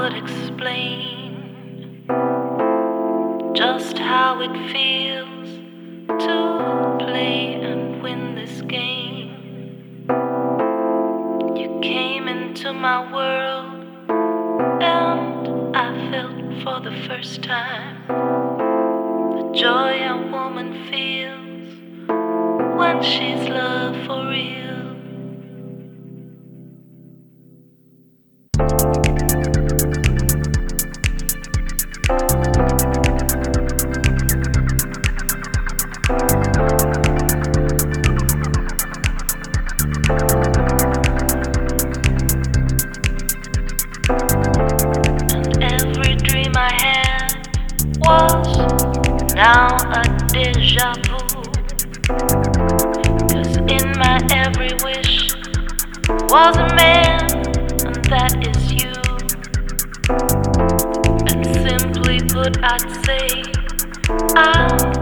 could explain just how it feels to play and win this game. You came into my world and I felt for the first time the joy a woman feels when she's loved for real. And every dream I had was now a deja vu. 'Cause in my every wish was a man, and that is you. And simply put, I'd say I'm